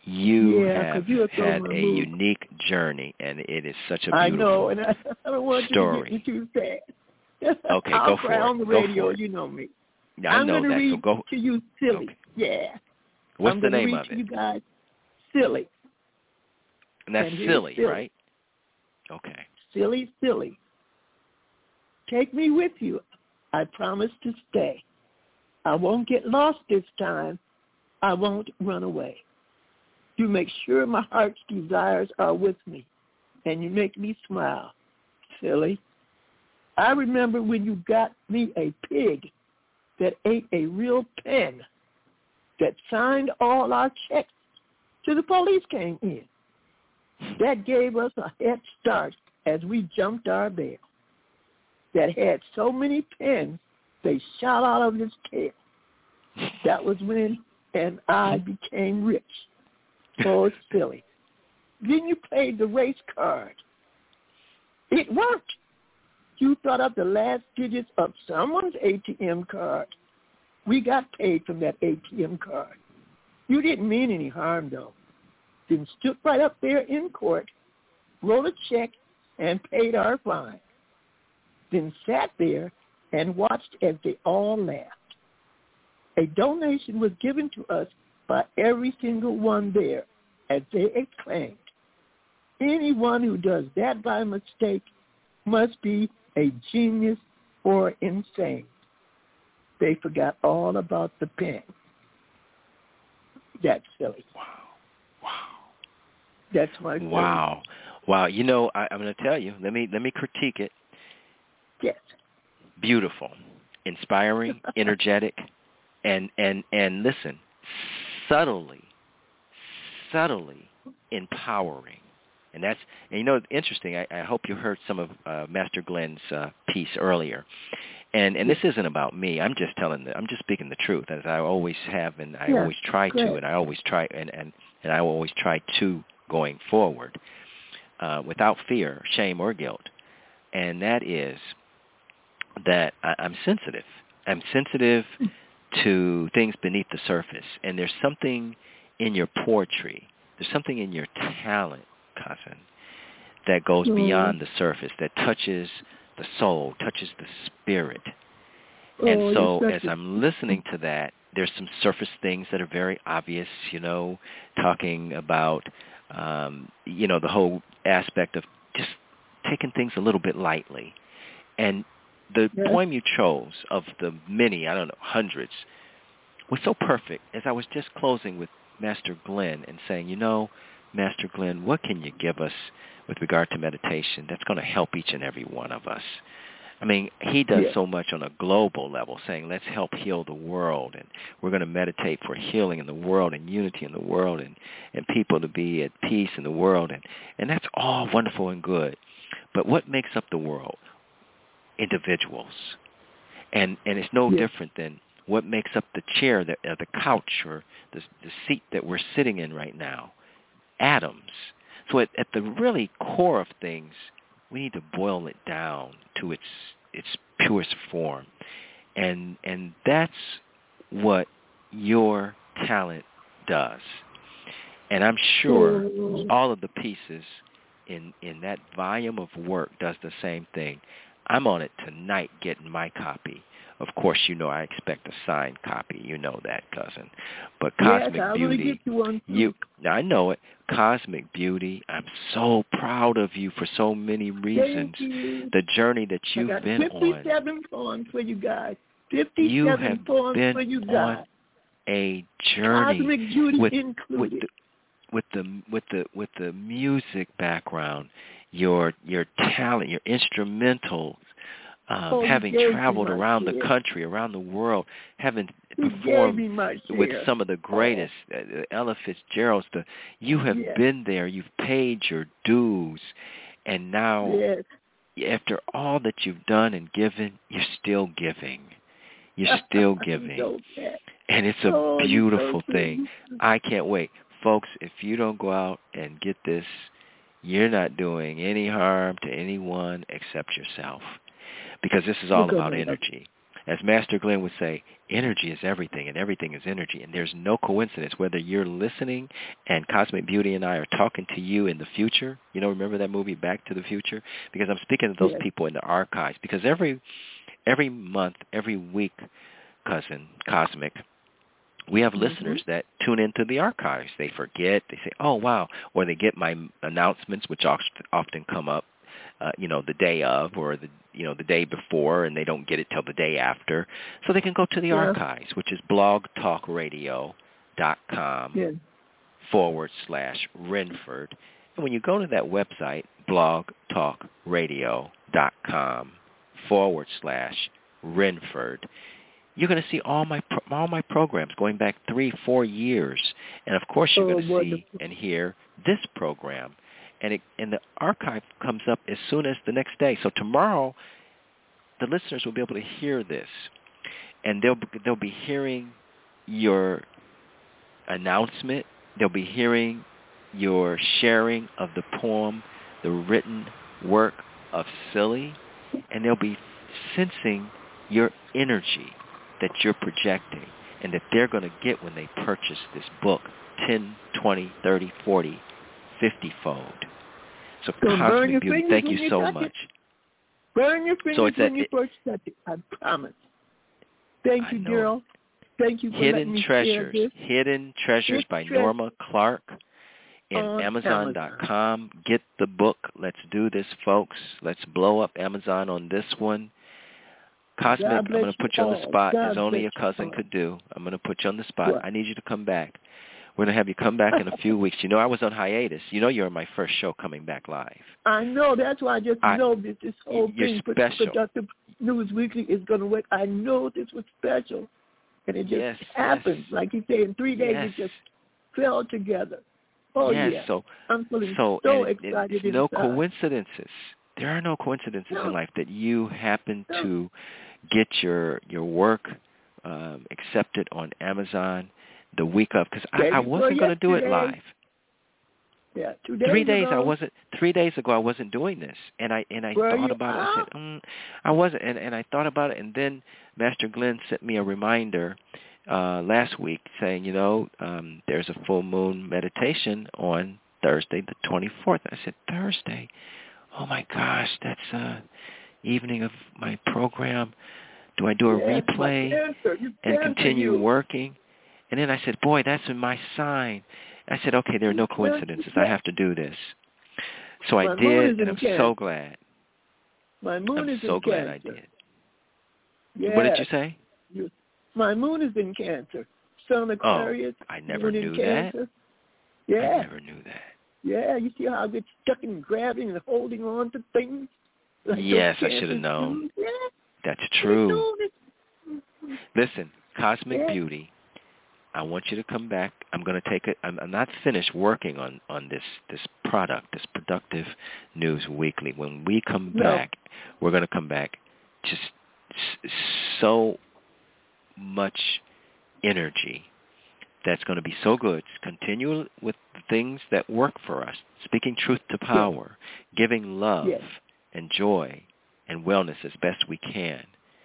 You have had a unique journey, and it is such a beautiful I know, and I don't want story. you to get me too sad. Okay, I'll go cry for it. on the radio, you know me. Yeah, I know I'm going to read to you Silly. Okay. Yeah. What's the name of it? I'm going to read to you guys Silly. And that's silly, right? Okay. Silly, silly. Take me with you. I promise to stay. I won't get lost this time. I won't run away. You make sure my heart's desires are with me, and you make me smile. Silly. I remember when you got me a pig that ate a real pen, that signed all our checks till the police came in. That gave us a head start as we jumped our bail. That had so many pens, they shot out of his tail. That was when and I became rich. Oh, silly. Then you played the race card. It worked. You thought up the last digits of someone's ATM card. We got paid from that ATM card. You didn't mean any harm, though. Then stood right up there in court, wrote a check, and paid our fine. Then sat there and watched as they all laughed. A donation was given to us by every single one there, as they exclaimed. Anyone who does that by mistake must be a genius or insane. They forgot all about the pen. That's silly. Wow. That's my silly. Wow. You know, I'm going to tell you. Let me critique it. Yes. Beautiful, inspiring, energetic, and listen, subtly empowering. And you know, interesting. I hope you heard some of Master Glenn's piece earlier. And this isn't about me. I'm just speaking the truth, as I always have, and I always try to, and I always try, and I will always try to going forward, without fear, shame, or guilt. And that is that I'm sensitive. I'm sensitive to things beneath the surface, and there's something in your poetry, there's something in your talent, cousin, that goes beyond the surface, that touches the soul, touches the spirit. And so as I'm listening to that, there's some surface things that are very obvious, you know, talking about, the whole aspect of just taking things a little bit lightly. And the poem you chose, of the many, hundreds, was so perfect. As I was just closing with Master Glenn and saying, you know, Master Glenn, what can you give us with regard to meditation that's going to help each and every one of us? I mean, he does so much on a global level, saying let's help heal the world, and we're going to meditate for healing in the world and unity in the world, and people to be at peace in the world, and that's all wonderful and good. But what makes up the world? Individuals. And it's no different than what makes up the chair, the couch, or the seat that we're sitting in right now. Atoms. So at the really core of things, we need to boil it down to its purest form. And that's what your talent does. And I'm sure all of the pieces in that volume of work does the same thing. I'm on it tonight getting my copy. Of course, you know I expect a signed copy. You know that, cousin. But Cosmic Beauty, get you one too. I know it. Cosmic Beauty, I'm so proud of you for so many reasons. The journey that you've been on. 57 poems for you guys. 57 poems for you guys. On a journey. Cosmic Beauty included. With the music background, your talent, your instrumentals, having traveled around the country, around the world, having performed with some of the greatest, Ella Fitzgerald's. You have been there. You've paid your dues, and now, after all that you've done and given, you're still giving. You're still giving, and it's a beautiful thing. I can't wait, folks. If you don't go out and get this, you're not doing any harm to anyone except yourself. Because this is all about energy. As Master Glenn would say, energy is everything, and everything is energy, and there's no coincidence whether you're listening and Cosmic Beauty and I are talking to you in the future. You know, remember that movie Back to the Future? Because I'm speaking to those people in the archives. Because every month, every week, cousin Cosmic, we have listeners that tune into the archives. They forget. They say, oh, wow. Or they get my announcements, which often come up, the day of or the day before, and they don't get it till the day after. So they can go to the archives, which is blogtalkradio.com/Renford. And when you go to that website, blogtalkradio.com/Renford, you're going to see all my programs going back 3-4 years. And, of course, you're going to see and hear this program. And the archive comes up as soon as the next day. So tomorrow, the listeners will be able to hear this. And they'll be hearing your announcement. They'll be hearing your sharing of the poem, the written work of Silly. And they'll be sensing your energy that you're projecting and that they're going to get when they purchase this book 10, 20, 30, 40, 50-fold. So Cosmic Beauty, thank you so much. Burn your fingers when you first touch it, I promise. Thank you, Daryl. Thank you for letting me share this. Hidden Treasures by Norma Clark in Amazon.com. Get the book. Let's do this, folks. Let's blow up Amazon on this one. Cosmic, I'm going to put you on the spot as only a cousin could do. I'm going to put you on the spot. I need you to come back. We're going to have you come back in a few weeks. You know, I was on hiatus. You know you're on my first show coming back live. I know. That's why I just know that this whole thing, special. Productive News Weekly, is going to work. I know this was special. And it just happened. Yes. Like you say, in 3 days it just fell together. Oh, So I'm feeling so excited. It's no coincidences. There are no coincidences in life that you happen to get your work accepted on Amazon the week of, because I wasn't going to do it live. Yeah, 3 days ago. 3 days ago I wasn't doing this, and I thought about it. I said, I wasn't, and I thought about it, and then Master Glenn sent me a reminder last week saying, there's a full moon meditation on Thursday the 24th. I said, Thursday? Oh my gosh, that's evening of my program. Do I do a replay and continue working? And then I said, boy, that's in my sign. I said, okay, there are no coincidences. I have to do this. So I did, and I'm so glad. My moon is in Cancer. I'm so glad I did. What did you say? My moon is in Cancer. Sun Aquarius. Oh, I never knew that. Yeah. I never knew that. Yeah, you see how I get stuck in grabbing and holding on to things? Like yes, I should have known. Yeah. That's true. Listen, Cosmic Beauty, I want you to come back. I'm going to take it. I'm not finished working on this product, this Productive News Weekly. When we come back, we're going to come back just so much energy that's going to be so good. Continue with the things that work for us, speaking truth to power, giving love and joy and wellness as best we can.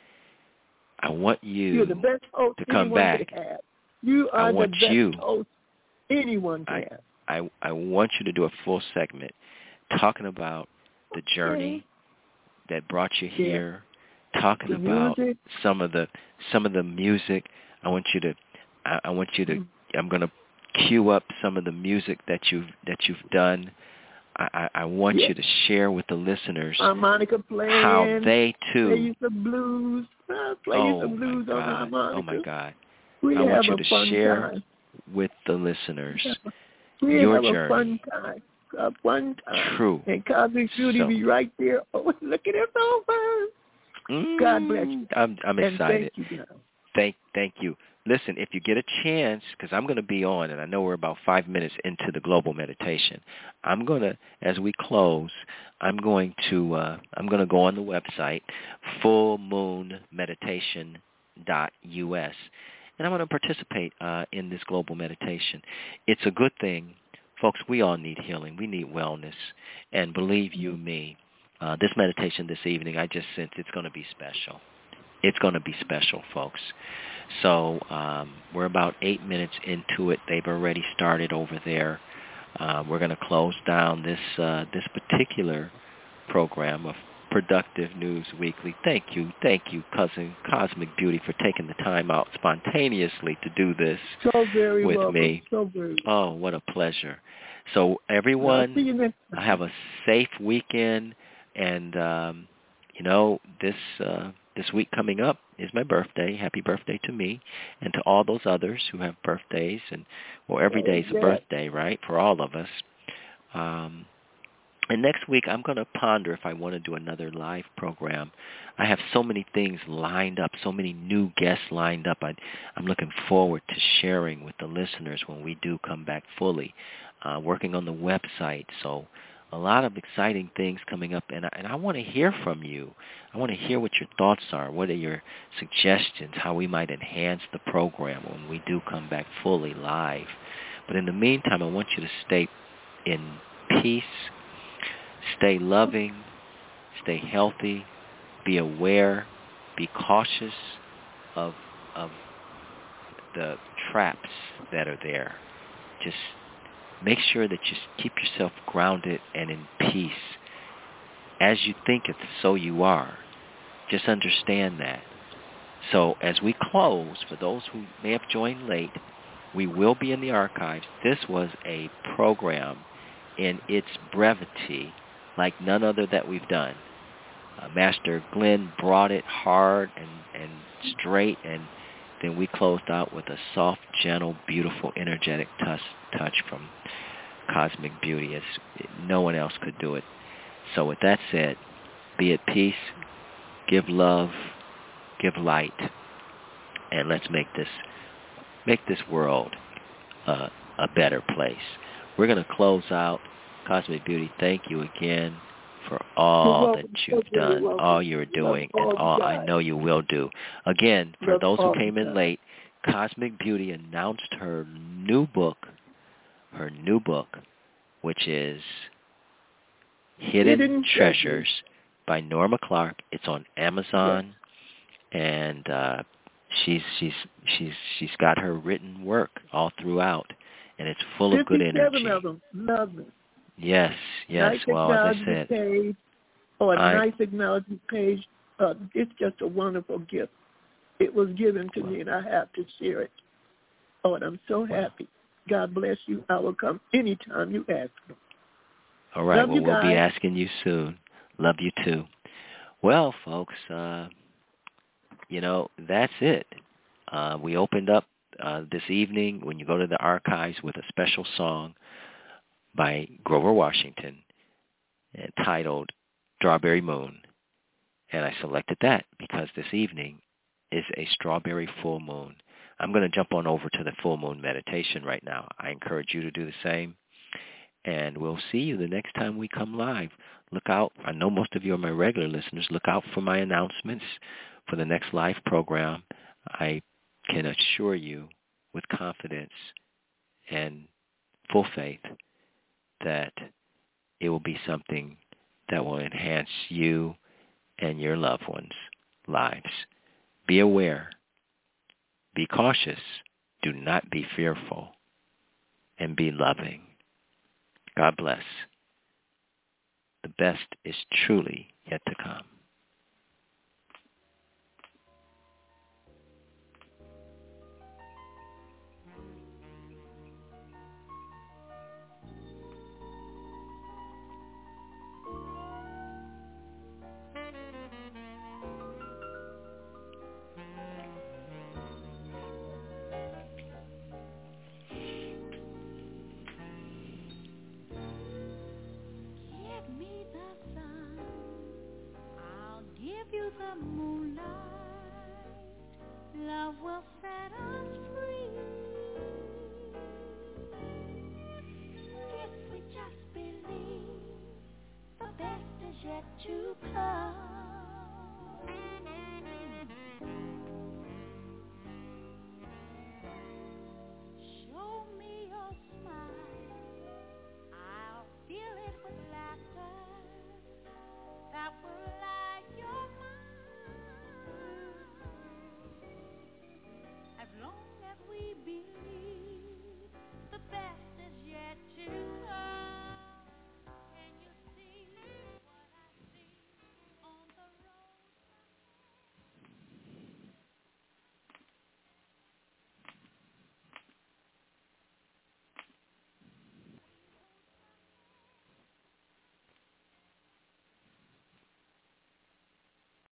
I want you the best host to come back. You are the best host anyone can have. I want you to do a full segment talking about the journey that brought you here, talking about some of the music. I want you to I'm going to cue up some of the music that you've done. I want you to share with the listeners harmonica playing, how they too play you some blues. Some blues on harmonica. Oh my God! I want you to share with the listeners your journey. A fun time. True. And Cosmic Beauty be right there. Oh, look at it over. God bless you. I'm excited. Thank you. Thank you. Listen, if you get a chance, because I'm going to be on, and I know we're about 5 minutes into the global meditation, I'm going to, as we close, I'm going to go on the website, fullmoonmeditation.us, and I'm going to participate in this global meditation. It's a good thing. Folks, we all need healing. We need wellness. And believe you me, this meditation this evening, I just sense it's going to be special. It's going to be special, folks. So we're about 8 minutes into it. They've already started over there. We're going to close down this particular program of Productive News Weekly. Thank you, Cousin Cosmic Beauty, for taking the time out spontaneously to do this with me. So very welcome. Oh, what a pleasure. So everyone, have a safe weekend, and this week coming up is my birthday. Happy birthday to me and to all those others who have birthdays. And every day is a birthday, right, for all of us. And next week I'm going to ponder if I want to do another live program. I have so many things lined up, so many new guests lined up. I'm looking forward to sharing with the listeners when we do come back fully, working on the website. So a lot of exciting things coming up, and I want to hear from you. I want to hear what your thoughts are. What are your suggestions, how we might enhance the program when we do come back fully live. But in the meantime, I want you to stay in peace, stay loving, stay healthy, be aware, be cautious of the traps that are there. Just make sure that you keep yourself grounded and in peace. As you think it, so you are. Just understand that. So as we close, for those who may have joined late, we will be in the archives. This was a program in its brevity like none other that we've done. Master Glenn brought it hard and straight, and then we closed out with a soft, gentle, beautiful, energetic touch from Cosmic Beauty. No one else could do it. So with that said, be at peace, give love, give light, and let's make this world a better place. We're going to close out. Cosmic Beauty, thank you again for all that you've done, all you're doing, and all I know you will do. Again, for those who came in late, Cosmic Beauty announced her new book, which is Hidden Treasures by Norma Clark. It's on Amazon, and she's got her written work all throughout, and it's full of good energy. 57 of them. Love them. Yes. Nice, well, as I said, page, nice acknowledgement page. It's just a wonderful gift. It was given to me, and I have to share it. Oh, and I'm so happy. God bless you. I will come anytime you ask me. All right. We'll be asking you soon. Love you too. Well, folks, that's it. We opened up this evening, when you go to the archives, with a special song by Grover Washington titled Strawberry Moon. And I selected that because this evening is a strawberry full moon. I'm going to jump on over to the full moon meditation right now. I encourage you to do the same. And we'll see you the next time we come live. Look out. I know most of you are my regular listeners. Look out for my announcements for the next live program. I can assure you with confidence and full faith that it will be something that will enhance you and your loved ones' lives. Be aware. Be cautious. Do not be fearful. And be loving. God bless. The best is truly yet to come. The moonlight, love will set